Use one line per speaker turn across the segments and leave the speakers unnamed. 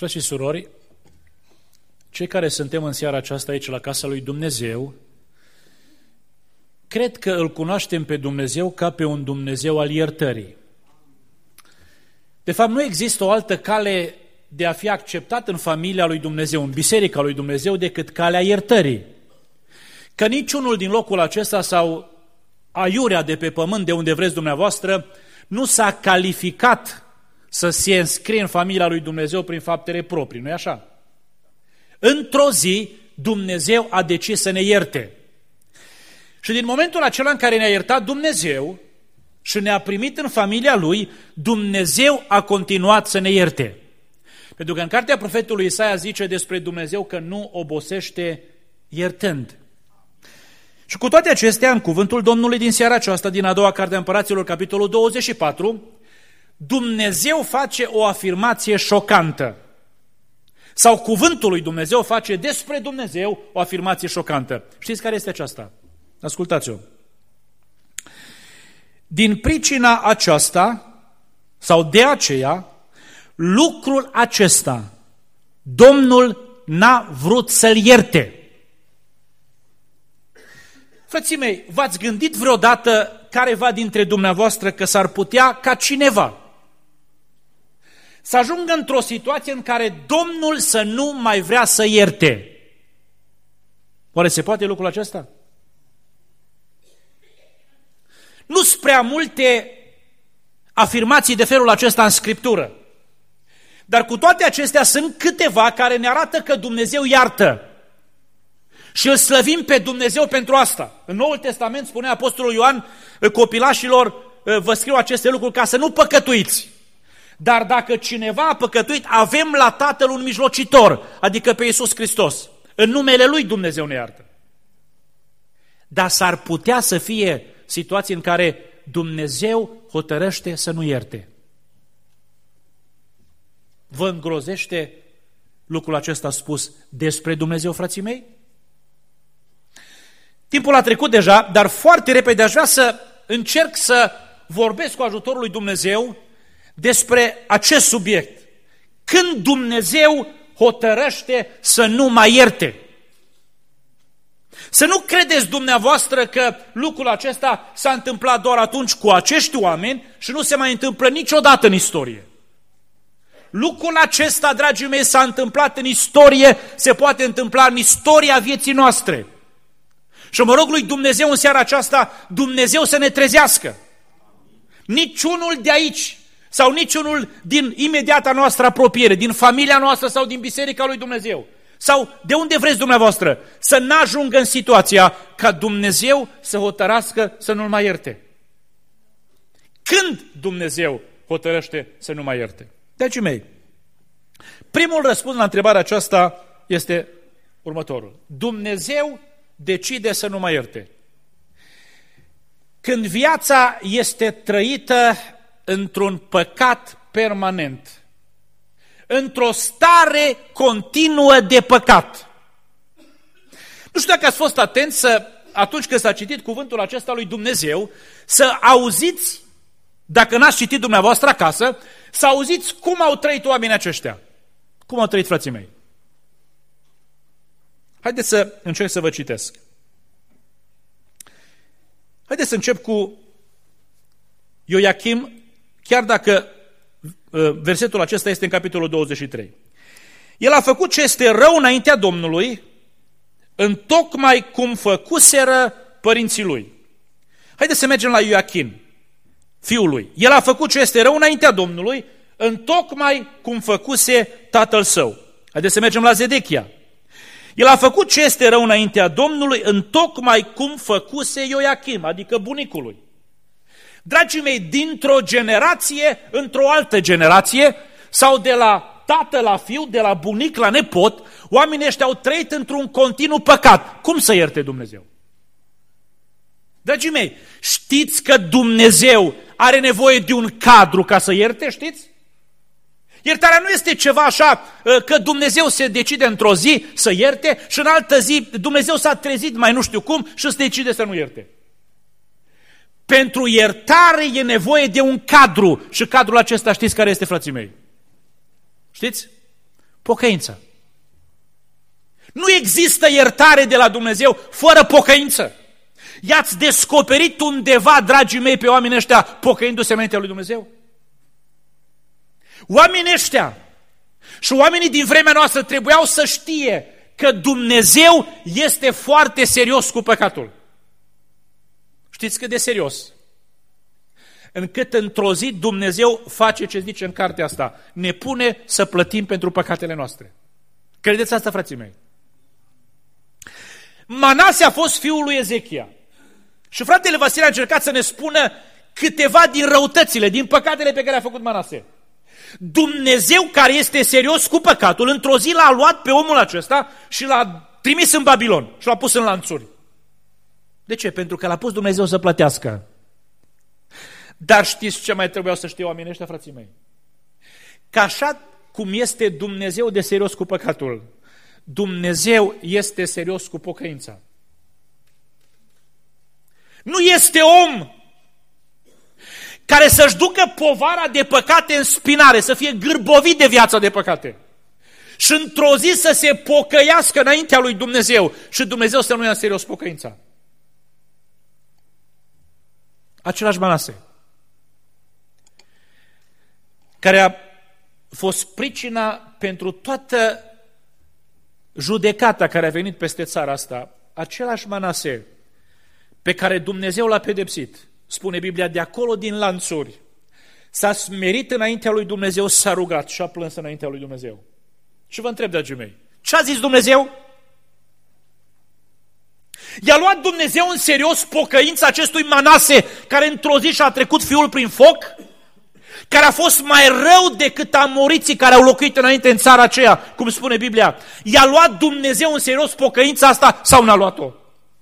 Frați și surori, cei care suntem în seara aceasta aici la casa lui Dumnezeu, cred că îl cunoaștem pe Dumnezeu ca pe un Dumnezeu al iertării. De fapt, nu există o altă cale de a fi acceptat în familia lui Dumnezeu, în biserica lui Dumnezeu, decât calea iertării. Că niciunul din locul acesta sau aiurea de pe pământ, de unde vreți dumneavoastră, nu s-a calificat să se înscrie în familia lui Dumnezeu prin faptele proprii, nu-i așa? Într-o zi, Dumnezeu a decis să ne ierte. Și din momentul acela în care ne-a iertat Dumnezeu și ne-a primit în familia Lui, Dumnezeu a continuat să ne ierte. Pentru că în cartea profetului Isaia zice despre Dumnezeu că nu obosește iertând. Și cu toate acestea, în cuvântul Domnului din seara aceasta, din a doua carte a Împăraților, capitolul 24, Dumnezeu face o afirmație șocantă. Sau cuvântul lui Dumnezeu face despre Dumnezeu o afirmație șocantă. Știți care este aceasta? Ascultați-o. Din pricina aceasta, sau de aceea, lucrul acesta, Domnul n-a vrut să-l ierte. Frații mei, v-ați gândit vreodată careva dintre dumneavoastră că s-ar putea ca cineva să ajungă într-o situație în care Domnul să nu mai vrea să ierte? Oare se poate lucrul acesta? Nu sunt prea multe afirmații de felul acesta în Scriptură, dar cu toate acestea sunt câteva care ne arată că Dumnezeu iartă. Și îl slăvim pe Dumnezeu pentru asta. În Noul Testament spune Apostolul Ioan copilașilor, vă scriu aceste lucruri ca să nu păcătuiți. Dar dacă cineva a păcătuit, avem la Tatăl un mijlocitor, adică pe Iisus Hristos. În numele Lui Dumnezeu ne iartă. Dar s-ar putea să fie situații în care Dumnezeu hotărăște să nu ierte. Vă îngrozește lucrul acesta spus despre Dumnezeu, frații mei? Timpul a trecut deja, dar foarte repede aș vrea să încerc să vorbesc cu ajutorul lui Dumnezeu despre acest subiect. Când Dumnezeu hotărăște să nu mai ierte. Să nu credeți dumneavoastră că lucrul acesta s-a întâmplat doar atunci cu acești oameni și nu se mai întâmplă niciodată în istorie. Lucrul acesta, dragii mei, s-a întâmplat în istorie, se poate întâmpla în istoria vieții noastre. Și mă rog lui Dumnezeu în seara aceasta, Dumnezeu să ne trezească. Niciunul de aici sau niciunul din imediata noastră apropiere, din familia noastră sau din biserica lui Dumnezeu, sau de unde vreți dumneavoastră, să n-ajungă în situația ca Dumnezeu să hotărască să nu-l mai ierte. Când Dumnezeu hotărăște să nu mai ierte? Dragii mei, primul răspuns la întrebarea aceasta este următorul. Dumnezeu decide să nu mai ierte. Când viața este trăită într-un păcat permanent, într-o stare continuă de păcat. Nu știu dacă ați fost atenți atunci când s-a citit cuvântul acesta lui Dumnezeu, să auziți, dacă n-ați citit dumneavoastră acasă, să auziți cum au trăit oamenii aceștia. Cum au trăit, frații mei? Haideți să încerc să vă citesc. Haideți să încep cu Ioachim, chiar dacă versetul acesta este în capitolul 23. El a făcut ce este rău înaintea Domnului, întocmai cum făcuseră părinții lui. Haideți să mergem la Ioachim, fiul lui. El a făcut ce este rău înaintea Domnului, întocmai cum făcuse tatăl său. Haideți să mergem la Zedechia. El a făcut ce este rău înaintea Domnului, întocmai cum făcuse Ioachim, adică bunicul lui. Dragii mei, dintr-o generație într-o altă generație, sau de la tată la fiu, de la bunic la nepot, oamenii ăștia au trăit într-un continuu păcat. Cum să ierte Dumnezeu? Dragii mei, știți că Dumnezeu are nevoie de un cadru ca să ierte, știți? Iertarea nu este ceva așa că Dumnezeu se decide într-o zi să ierte și în altă zi Dumnezeu s-a trezit mai nu știu cum și se decide să nu ierte. Pentru iertare e nevoie de un cadru și cadrul acesta știți care este, frații mei? Știți? Pocăință. Nu există iertare de la Dumnezeu fără pocăință. I-ați descoperit undeva, dragii mei, pe oamenii ăștia pocăindu-se înaintea lui Dumnezeu? Oamenii ăștia și oamenii din vremea noastră trebuiau să știe că Dumnezeu este foarte serios cu păcatul. Știți cât de serios? Încât într-o zi Dumnezeu face ce zice în cartea asta. Ne pune să plătim pentru păcatele noastre. Credeți asta, frații mei? Manase a fost fiul lui Ezechia. Și fratele Vasile a încercat să ne spună câteva din răutățile, din păcatele pe care a făcut Manase. Dumnezeu, care este serios cu păcatul, într-o zi l-a luat pe omul acesta și l-a trimis în Babilon și l-a pus în lanțuri. De ce? Pentru că l-a pus Dumnezeu să plătească. Dar știți ce mai trebuiau să știe oamenii ăștia, frații mei? Că așa cum este Dumnezeu de serios cu păcatul, Dumnezeu este serios cu pocăința. Nu este om care să-și ducă povara de păcate în spinare, să fie gârbovit de viața de păcate și într-o zi să se pocăiască înaintea lui Dumnezeu și Dumnezeu să nu ia în serios pocăința. Același Manase, care a fost pricina pentru toată judecata care a venit peste țara asta, același Manase pe care Dumnezeu l-a pedepsit, spune Biblia, de acolo din lanțuri, s-a smerit înaintea lui Dumnezeu, s-a rugat și a plâns înaintea lui Dumnezeu. Și vă întreb, dragii mei, ce a zis Dumnezeu? I-a luat Dumnezeu în serios pocăința acestui Manase, care într-o zi și-a trecut fiul prin foc, care a fost mai rău decât amoriții care au locuit înainte în țara aceea, cum spune Biblia. I-a luat Dumnezeu în serios pocăința asta sau n-a luat-o?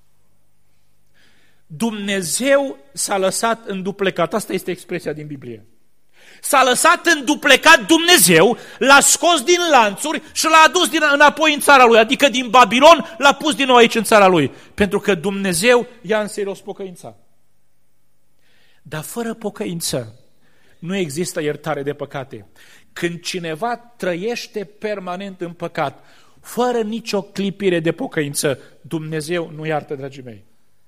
Dumnezeu s-a lăsat înduplecat. Asta este expresia din Biblie. S-a lăsat înduplecat Dumnezeu, l-a scos din lanțuri și l-a adus înapoi în țara lui, adică din Babilon l-a pus din nou aici în țara lui, pentru că Dumnezeu ia în serios pocăința. Dar fără pocăință nu există iertare de păcate. Când cineva trăiește permanent în păcat, fără nicio clipire de pocăință, Dumnezeu nu iartă, dragii mei.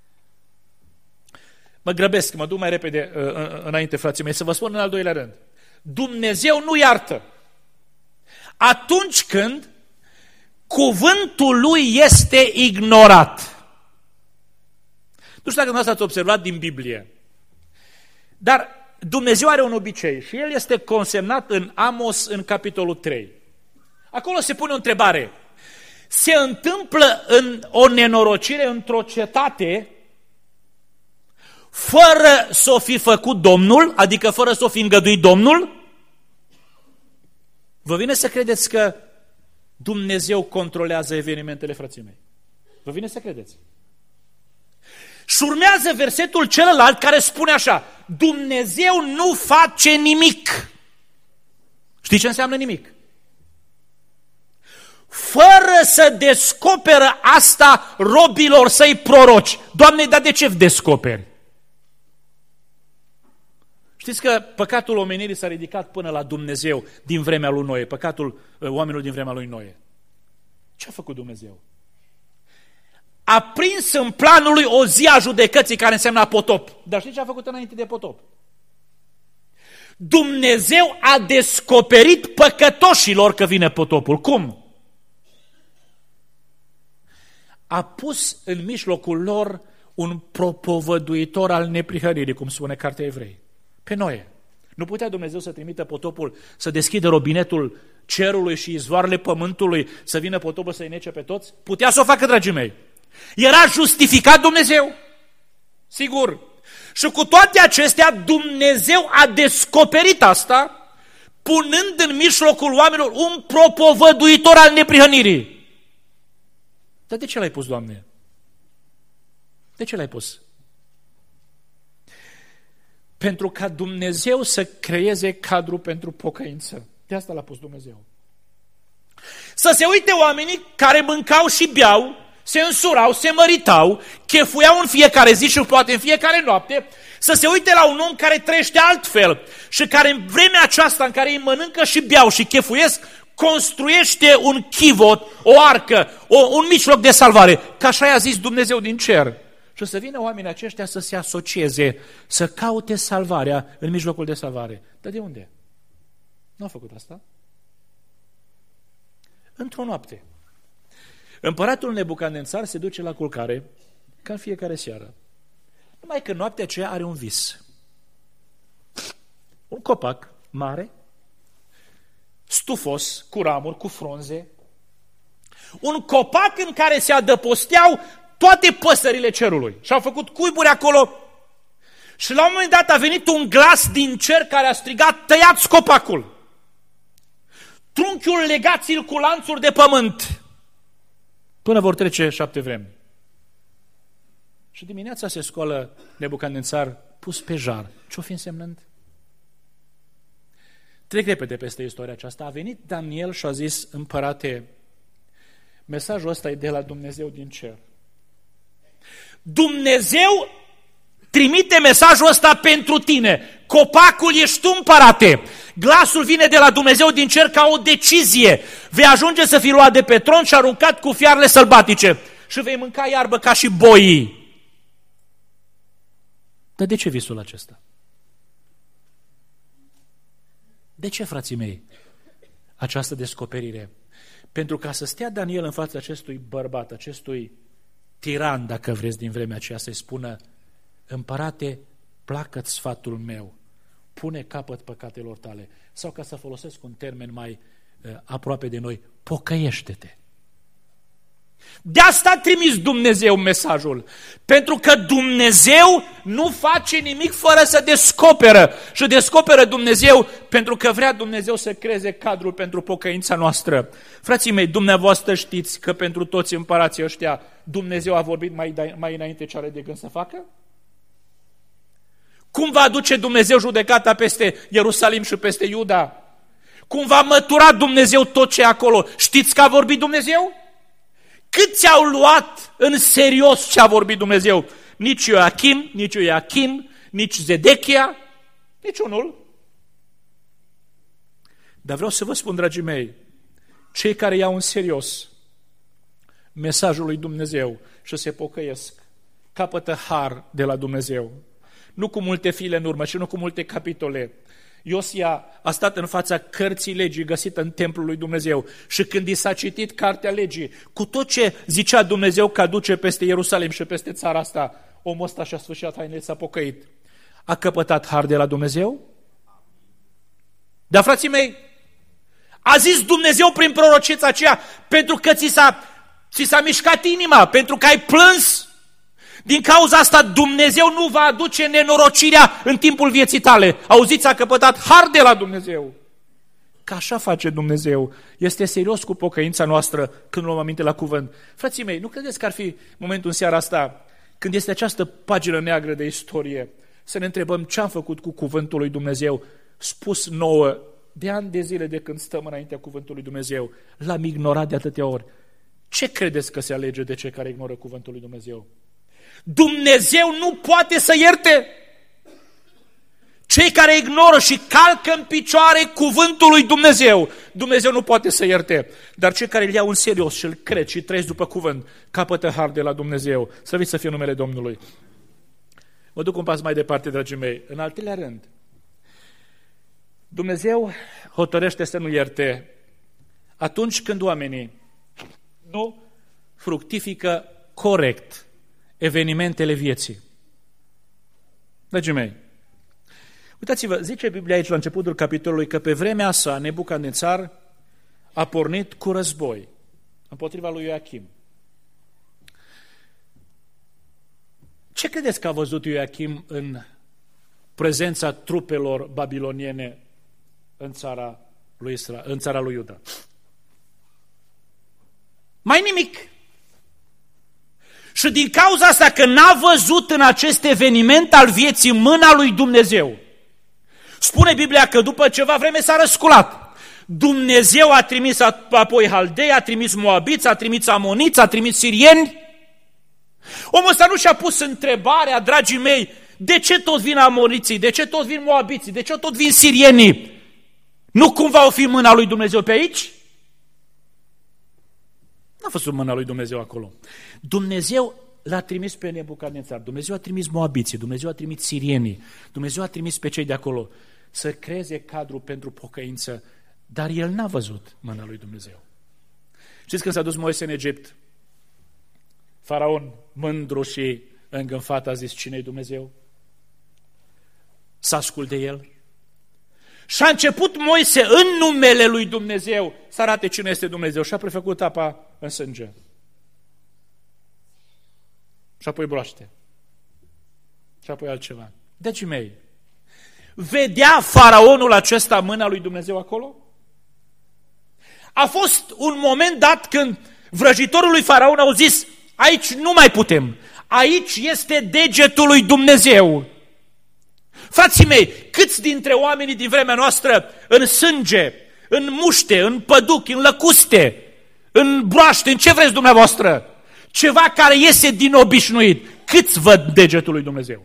Mă grăbesc, mă duc mai repede înainte, frații mei, să vă spun în al doilea rând. Dumnezeu nu iartă atunci când cuvântul lui este ignorat. Nu știu dacă dumneavoastră ați observat din Biblie, dar Dumnezeu are un obicei și el este consemnat în Amos, în capitolul 3. Acolo se pune o întrebare. Se întâmplă o nenorocire într-o cetate fără să o fi făcut Domnul, adică fără să o fi îngăduit Domnul? Vă vine să credeți că Dumnezeu controlează evenimentele, frații mei? Vă vine să credeți? Și urmează versetul celălalt care spune așa: Dumnezeu nu face nimic. Știți ce înseamnă nimic? Fără să descoperă asta robilor săi proroci. Doamne, dar de ce descoperi? Știți că păcatul omenirii s-a ridicat până la Dumnezeu din vremea lui Noe, păcatul oamenilor din vremea lui Noe. Ce a făcut Dumnezeu? A prins în planul lui o zi a judecății, care înseamnă potop. Dar știți ce a făcut înainte de potop? Dumnezeu a descoperit păcătoșilor că vine potopul. Cum? A pus în mijlocul lor un propovăduitor al neprihănirii, cum spune Cartea Evrei, pe Noe. Nu putea Dumnezeu să trimită potopul să deschidă robinetul cerului și izvoarele pământului, să vină potopul să-i nece pe toți? Putea să o facă, dragii mei. Era justificat Dumnezeu? Sigur. Și cu toate acestea, Dumnezeu a descoperit asta, punând în mijlocul oamenilor un propovăduitor al neprihănirii. Dar de ce l-ai pus, Doamne? De ce l-ai pus? Pentru ca Dumnezeu să creeze cadru pentru pocăință. De asta l-a pus Dumnezeu. Să se uite oamenii care mâncau și beau, se însurau, se măritau, chefuiau în fiecare zi și poate în fiecare noapte, să se uite la un om care trăiește altfel și care în vremea aceasta în care ei mănâncă și beau și chefuiesc, construiește un chivot, o arcă, un mijloc de salvare, că așa i-a zis Dumnezeu din cer. Și să vină oamenii aceștia să se asocieze, să caute salvarea în mijlocul de salvare. Dar de unde? Nu a făcut asta. Într-o noapte, împăratul Nebucadnețar se duce la culcare ca în fiecare seară. Numai că noaptea aceea are un vis. Un copac mare, stufos, cu ramuri, cu frunze. Un copac în care se adăposteau toate păsările cerului. Și au făcut cuiburi acolo. Și la un moment dat a venit un glas din cer care a strigat: tăiați copacul! Trunchiul legați-l cu lanțuri de pământ, până vor trece 7 vremi. Și dimineața se scoală Nebucadnețar pus pe jar. Ce-o fi însemnând? Trec repede peste istoria aceasta. A venit Daniel și a zis: împărate, mesajul ăsta e de la Dumnezeu din cer. Dumnezeu trimite mesajul ăsta pentru tine. Copacul ești tu, împărate. Glasul vine de la Dumnezeu din cer ca o decizie. Vei ajunge să fii luat de pe tron și aruncat cu fiarele sălbatice și vei mânca iarbă ca și boii. Dar de ce visul acesta? De ce, frații mei, această descoperire? Pentru ca să stea Daniel în fața acestui bărbat, acestui tiran, dacă vreți, din vremea aceea, să-i spună: împărate, placă-ți sfatul meu, pune capăt păcatelor tale. Sau, ca să folosesc un termen mai aproape de noi, pocăiește-te. De asta a trimis Dumnezeu mesajul. Pentru că Dumnezeu nu face nimic fără să descoperă. Și descoperă Dumnezeu pentru că vrea Dumnezeu să creeze cadrul pentru pocăința noastră. Frații mei, dumneavoastră știți că pentru toți împărații ăștia Dumnezeu a vorbit mai înainte ce are de gând să facă? Cum va aduce Dumnezeu judecata peste Ierusalim și peste Iuda? Cum va mătura Dumnezeu tot ce e acolo? Știți că a vorbit Dumnezeu? Câți au luat în serios ce a vorbit Dumnezeu? Nici Ioachim, nici Zedechia, nici unul. Dar vreau să vă spun, dragii mei, cei care iau în serios mesajul lui Dumnezeu și se pocăiesc, capătă har de la Dumnezeu. Nu cu multe file în urmă și nu cu multe capitole. Iosia a stat în fața cărții legii găsită în templul lui Dumnezeu și când i s-a citit cartea legii, cu tot ce zicea Dumnezeu că aduce peste Ierusalim și peste țara asta, omul ăsta și-a sfârșit hainele, s-a pocăit. A căpătat har de la Dumnezeu? Dar, frații mei, a zis Dumnezeu prin prorocița aceea: pentru că ți s-a mișcat inima, pentru că ai plâns. Din cauza asta Dumnezeu nu va aduce nenorocirea în timpul vieții tale. Auziți, a căpătat har de la Dumnezeu. Că așa face Dumnezeu. Este serios cu pocăința noastră când luăm aminte la cuvânt. Frații mei, nu credeți că ar fi momentul în seara asta, când este această pagină neagră de istorie, să ne întrebăm ce am făcut cu cuvântul lui Dumnezeu spus nouă de ani de zile de când stăm înaintea cuvântului Dumnezeu? L-am ignorat de atâtea ori. Ce credeți că se alege de cei care ignoră cuvântul lui Dumnezeu? Dumnezeu nu poate să ierte. Cei care ignoră și calcă în picioare cuvântul lui Dumnezeu, Dumnezeu nu poate să ierte. Dar cei care îl iau în serios și îl cred și trăiesc după cuvânt, capătă har de la Dumnezeu. Slăvit să fie numele Domnului. Mă duc un pas mai departe, dragii mei. În al treilea rând, Dumnezeu hotărăște să nu ierte atunci când oamenii nu fructifică corect evenimentele vieții. Dragii mei, uitați-vă, zice Biblia aici la începutul capitolului că pe vremea sa Nebucadnețar a pornit cu război împotriva lui Ioachim. Ce credeți că a văzut Ioachim în prezența trupelor babiloniene în țara lui Israel, în țara lui Iuda? Mai nimic. Și din cauza asta că n-a văzut în acest eveniment al vieții mâna lui Dumnezeu, spune Biblia că după ceva vreme s-a răsculat. Dumnezeu a trimis apoi Haldei, a trimis Moabiți, a trimis Amoniți, a trimis Sirieni. Omul ăsta nu și-a pus întrebarea, dragii mei, de ce tot vin Amoniții, de ce tot vin Moabiții, de ce tot vin Sirienii? Nu cumva o fi mâna lui Dumnezeu pe aici? văzut mâna lui Dumnezeu acolo. Dumnezeu l-a trimis pe Nebucadnețar, Dumnezeu a trimis moabiții, Dumnezeu a trimis sirienii, Dumnezeu a trimis pe cei de acolo să creeze cadru pentru pocăință, dar el n-a văzut mâna lui Dumnezeu. Știți când s-a dus Moise în Egipt? Faraon, mândru și îngânfat, a zis, cine-i Dumnezeu? S-a ascult de el. Și a început Moise în numele lui Dumnezeu să arate cine este Dumnezeu și a prefăcut apa în sânge. Și apoi broaște. Și apoi altceva. Dragii mei, vedea faraonul acesta mâna lui Dumnezeu acolo? A fost un moment dat când vrăjitorul lui faraon au zis, aici nu mai putem, aici este degetul lui Dumnezeu. Frații mei, câți dintre oamenii din vremea noastră în sânge, în muște, în păduchi, în lăcuste, în broaște, în ce vreți dumneavoastră, ceva care iese din obișnuit, câți văd degetul lui Dumnezeu?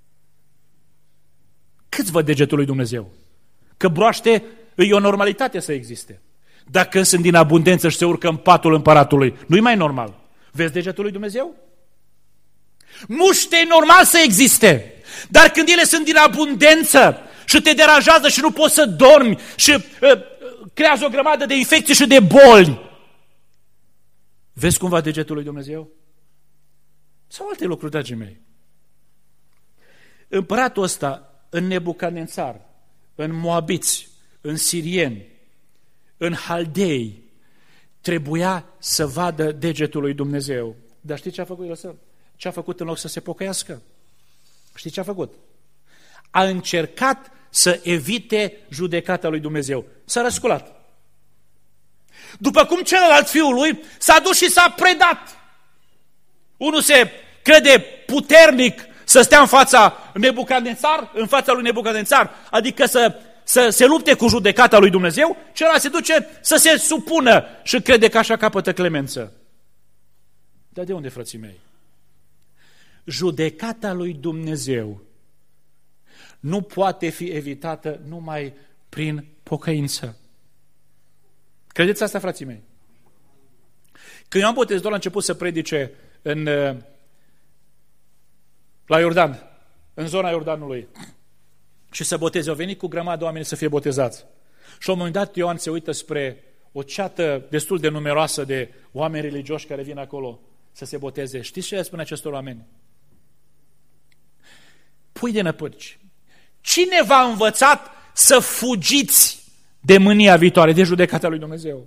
Câți văd degetul lui Dumnezeu? Că broaște e o normalitate să existe. Dacă sunt din abundență și se urcă în patul împăratului, nu-i mai normal. Vezi degetul lui Dumnezeu? Muște e normal să existe, dar când ele sunt din abundență și te deranjează și nu poți să dormi și creează o grămadă de infecții și de boli, vezi cumva degetul lui Dumnezeu? Sau alte lucruri, dragii mei. Împăratul ăsta, în Nebucadnețar, în moabiți, în sirieni, în haldei, trebuia să vadă degetul lui Dumnezeu. Dar știți ce a făcut el? Ce a făcut în loc să se pocăiască? Știți ce a făcut? A încercat să evite judecata lui Dumnezeu. S-a răsculat. După cum celălalt fiul lui s-a dus și s-a predat. Unul se crede puternic să stea în fața Nebucadnețar, în fața lui Nebucadnețar, adică să se lupte cu judecata lui Dumnezeu, celălalt se duce să se supună și crede că așa capătă clemență. Dar de unde, frații mei? Judecata lui Dumnezeu nu poate fi evitată numai prin pocăință. Credeți asta, frații mei? Când Ioan Botezătorul a început să predice la Iordan, în zona Iordanului, și să boteze, au venit cu grămadă oameni să fie botezați. Și la un moment dat Ioan se uită spre o ceată destul de numeroasă de oameni religioși care vin acolo să se boteze. Știți ce le spune acestor oameni? Pui de năpârci. Cine v-a învățat să fugiți de mânia viitoare, de judecata lui Dumnezeu?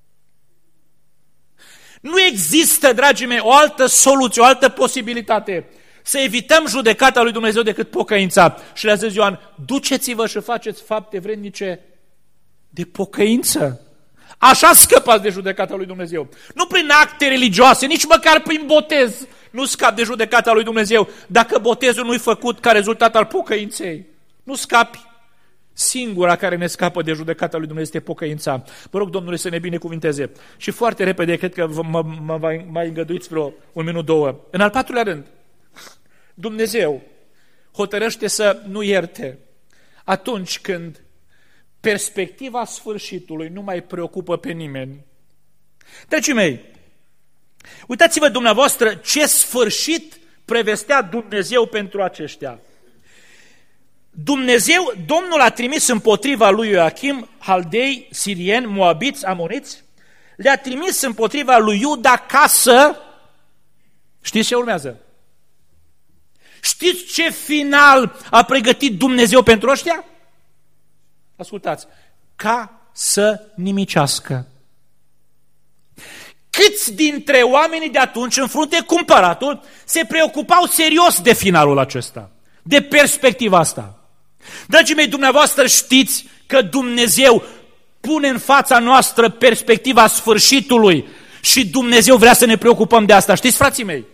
Nu există, dragii mei, o altă soluție, o altă posibilitate să evităm judecata lui Dumnezeu decât pocăința. Și le-a zis Ioan, duceți-vă și faceți fapte vrednice de pocăință. Așa scăpați de judecata lui Dumnezeu. Nu prin acte religioase, nici măcar prin botez nu scapi de judecata lui Dumnezeu. Dacă botezul nu-i făcut ca rezultat al pocăinței, nu scapi. Singura care ne scapă de judecata lui Dumnezeu este pocăința. Vă rog Domnului să ne binecuvinteze. Și foarte repede, cred că mă mai îngăduiți vreo un minut, două. În al patrulea rând, Dumnezeu hotărăște să nu ierte atunci când perspectiva sfârșitului nu mai preocupă pe nimeni. Dragii mei, uitați-vă dumneavoastră ce sfârșit prevestea Dumnezeu pentru aceștia. Domnul a trimis împotriva lui Ioachim, haldei, sirieni, moabiți, amoniți, le-a trimis împotriva lui Iuda ca să... Știți ce urmează? Știți ce final a pregătit Dumnezeu pentru ăștia? Ascultați, ca să nimicească. Câți dintre oamenii de atunci, în frunte cu împăratul, se preocupau serios de finalul acesta, de perspectiva asta? Dragii mei, dumneavoastră știți că Dumnezeu pune în fața noastră perspectiva sfârșitului și Dumnezeu vrea să ne preocupăm de asta. Știți, frații mei?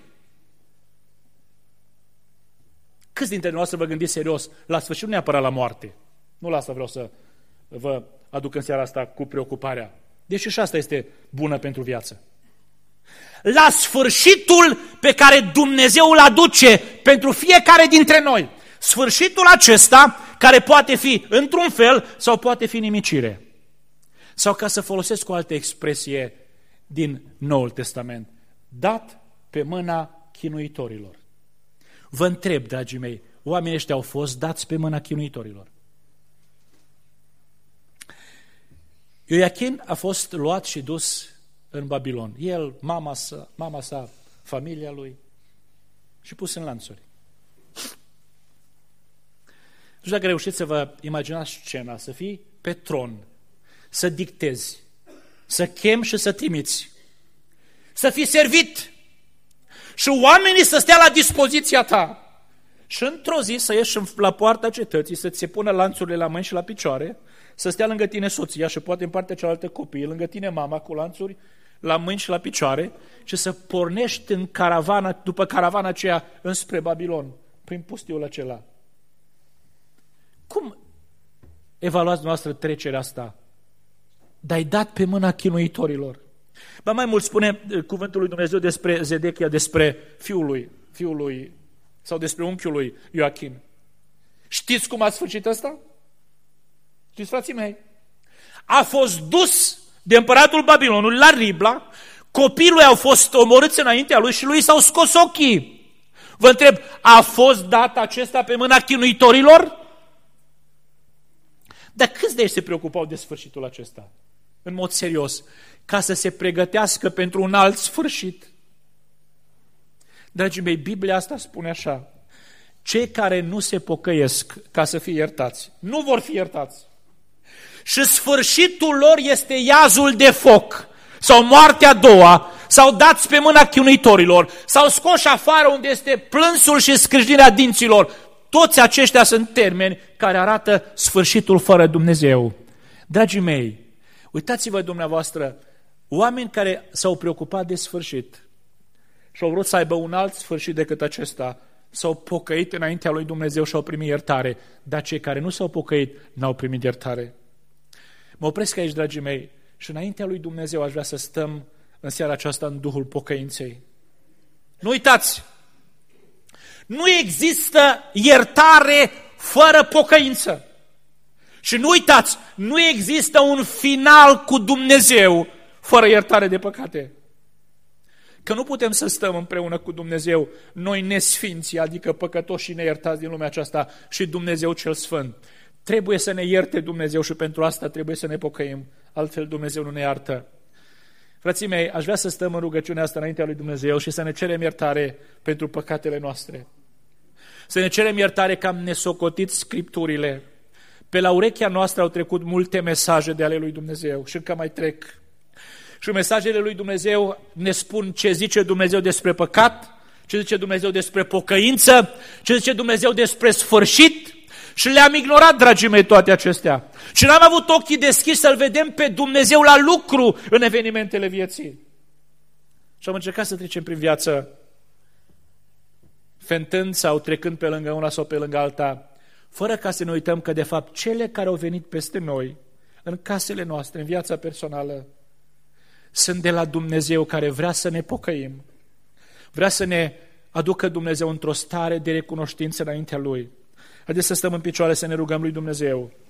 Câți dintre noastre vă gândiți serios la sfârșit, nu neapărat la moarte? Nu la asta vreau să vă aduc în seara asta cu preocuparea. Deși și asta este bună pentru viață. La sfârșitul pe care Dumnezeu îl aduce pentru fiecare dintre noi. Sfârșitul acesta care poate fi într-un fel sau poate fi nimicire. Sau ca să folosesc o altă expresie din Noul Testament. Dat pe mâna chinuitorilor. Vă întreb, dragii mei, oamenii ăștia au fost dați pe mâna chinuitorilor. Ioachim a fost luat și dus în Babilon. El, mama sa, familia lui și pus în lanțuri. Nu știu dacă reușiți să vă imaginați scena, să fii pe tron, să dictezi, să chem și să trimiți, să fii servit și oamenii să stea la dispoziția ta. Și într-o zi să ieși la poarta cetății, să-ți se pună lanțurile la mâini și la picioare, să stea lângă tine soția și poate în partea cealaltă copiii, lângă tine mama cu lanțuri la mâini și la picioare și să pornești în caravana, după caravana aceea înspre Babilon, prin pustiul acela. Cum evaluați noastră trecerea asta? Dar-ai dat pe mâna chinuitorilor. Ba mai mult spune cuvântul lui Dumnezeu despre Zedechia, despre fiul lui sau despre unchiul lui Ioachim. Știți cum a sfârșit ăsta? Știți, frații mei? A fost dus de împăratul Babilonului la Ribla, copiii lui au fost omorâți înaintea lui și lui s-au scos ochii. Vă întreb, a fost dat acesta pe mâna chinuitorilor? Dar câți de ei se preocupau de sfârșitul acesta? În mod serios, ca să se pregătească pentru un alt sfârșit. Dragii mei, Biblia asta spune așa: cei care nu se pocăiesc ca să fie iertați, nu vor fi iertați. Și sfârșitul lor este iazul de foc, sau moartea a doua, sau dați pe mâna chinuitorilor, sau scoși afară unde este plânsul și scrâșnirea dinților. Toți aceștia sunt termeni care arată sfârșitul fără Dumnezeu. Dragii mei, uitați-vă dumneavoastră, oameni care s-au preocupat de sfârșit și au vrut să aibă un alt sfârșit decât acesta, s-au pocăit înaintea lui Dumnezeu și au primit iertare, dar cei care nu s-au pocăit n-au primit iertare. Mă opresc aici, dragii mei, și înaintea lui Dumnezeu aș vrea să stăm în seara aceasta în duhul pocăinței. Nu uitați! Nu există iertare fără pocăință. Și nu uitați, nu există un final cu Dumnezeu fără iertare de păcate. Că nu putem să stăm împreună cu Dumnezeu, noi nesfinții, adică păcătoși și neiertați din lumea aceasta, și Dumnezeu cel Sfânt. Trebuie să ne ierte Dumnezeu și pentru asta trebuie să ne pocăim, altfel Dumnezeu nu ne iartă. Frații mei, aș vrea să stăm în rugăciunea asta înaintea lui Dumnezeu și să ne cerem iertare pentru păcatele noastre. Să ne cerem iertare că am nesocotit Scripturile. Pe la urechea noastră au trecut multe mesaje de ale lui Dumnezeu și încă mai trec. Și mesajele lui Dumnezeu ne spun ce zice Dumnezeu despre păcat, ce zice Dumnezeu despre pocăință, ce zice Dumnezeu despre sfârșit. Și le-am ignorat, dragii mei, toate acestea. Și n-am avut ochii deschiși să-L vedem pe Dumnezeu la lucru în evenimentele vieții. Și am încercat să trecem prin viață, fentând sau trecând pe lângă una sau pe lângă alta, fără ca să ne uităm că, de fapt, cele care au venit peste noi, în casele noastre, în viața personală, sunt de la Dumnezeu, care vrea să ne pocăim, vrea să ne aducă Dumnezeu într-o stare de recunoștință înaintea Lui. Haideți să stăm în picioare, să ne rugăm lui Dumnezeu.